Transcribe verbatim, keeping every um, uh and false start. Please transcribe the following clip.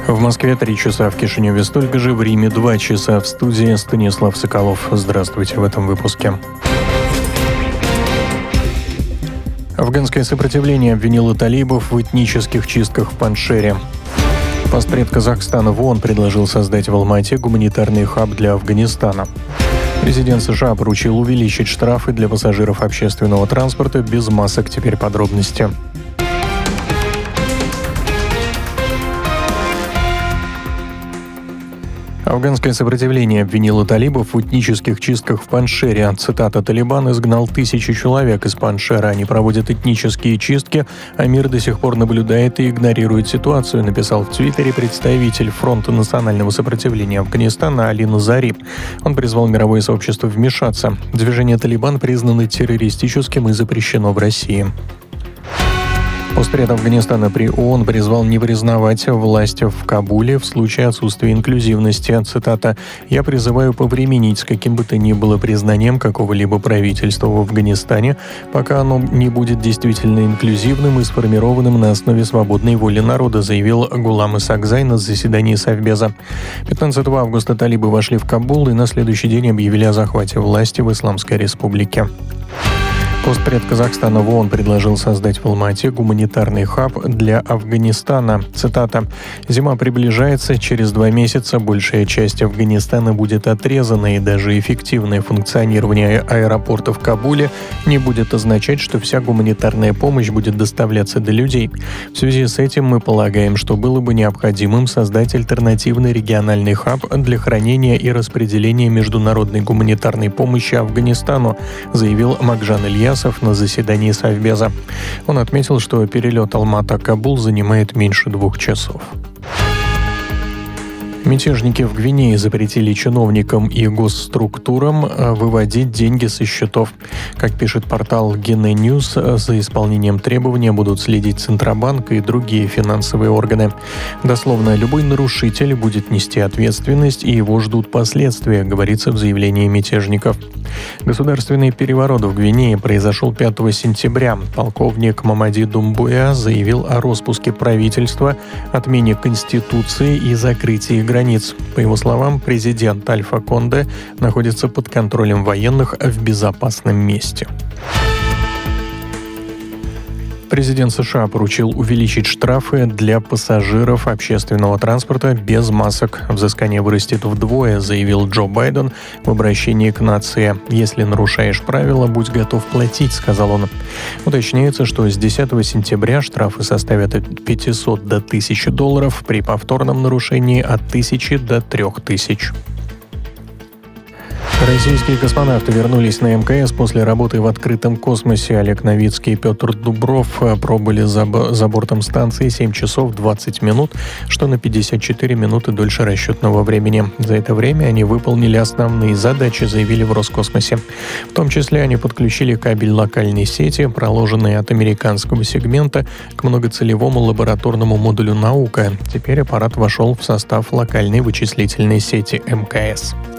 В Москве три часа, в Кишиневе столько же, в Риме два часа. В студии Станислав Соколов. Здравствуйте в этом выпуске. Афганское сопротивление обвинило талибов в этнических чистках в Паншере. Постпред Казахстана в ООН предложил создать в Алмате гуманитарный хаб для Афганистана. Президент США поручил увеличить штрафы для пассажиров общественного транспорта без масок. Теперь подробности. Афганское сопротивление обвинило талибов в этнических чистках в Паншере. Цитата: «Талибан изгнал тысячи человек из Паншера. Они проводят этнические чистки, а мир до сих пор наблюдает и игнорирует ситуацию», написал в Твиттере представитель Фронта национального сопротивления Афганистана Али Назари. Он призвал мировое сообщество вмешаться. Движение «Талибан» признано террористическим и запрещено в России. Постпред Афганистана при ООН призвал не признавать власть в Кабуле в случае отсутствия инклюзивности. Цитата: «Я призываю повременить с каким бы то ни было признанием какого-либо правительства в Афганистане, пока оно не будет действительно инклюзивным и сформированным на основе свободной воли народа», заявил Гулам Исакзай на заседании Совбеза. пятнадцатого августа талибы вошли в Кабул и на следующий день объявили о захвате власти в Исламской Республике. Постпред Казахстана в ООН предложил создать в Алмате гуманитарный хаб для Афганистана. Цитата: «Зима приближается, через два месяца большая часть Афганистана будет отрезана, и даже эффективное функционирование аэропорта в Кабуле не будет означать, что вся гуманитарная помощь будет доставляться до людей. В связи с этим мы полагаем, что было бы необходимым создать альтернативный региональный хаб для хранения и распределения международной гуманитарной помощи Афганистану», заявил Макжан Ильясов на заседании Совбеза. Он отметил, что перелет Алмата-Кабул занимает меньше двух часов. Мятежники в Гвинее запретили чиновникам и госструктурам выводить деньги со счетов. Как пишет портал Guinea News, за исполнением требования будут следить Центробанк и другие финансовые органы. Дословно, любой нарушитель будет нести ответственность, и его ждут последствия, говорится в заявлении мятежников. Государственный переворот в Гвинее произошел пятого сентября. Полковник Мамади Думбуя заявил о распуске правительства, отмене Конституции и закрытии границ. По его словам, президент Альфа Конде находится под контролем военных в безопасном месте. Президент США поручил увеличить штрафы для пассажиров общественного транспорта без масок. Взыскание вырастет вдвое, заявил Джо Байден в обращении к нации. «Если нарушаешь правила, будь готов платить», — сказал он. Уточняется, что с десятого сентября штрафы составят от пятисот до тысячи долларов, при повторном нарушении от тысячи до трех тысяч. Российские космонавты вернулись на эм ка эс после работы в открытом космосе. Олег Новицкий и Петр Дубров пробыли за, за бортом станции семь часов двадцать минут, что на пятьдесят четыре минуты дольше расчетного времени. За это время они выполнили основные задачи, заявили в Роскосмосе. В том числе они подключили кабель локальной сети, проложенный от американского сегмента, к многоцелевому лабораторному модулю «Наука». Теперь аппарат вошел в состав локальной вычислительной сети эм ка эс.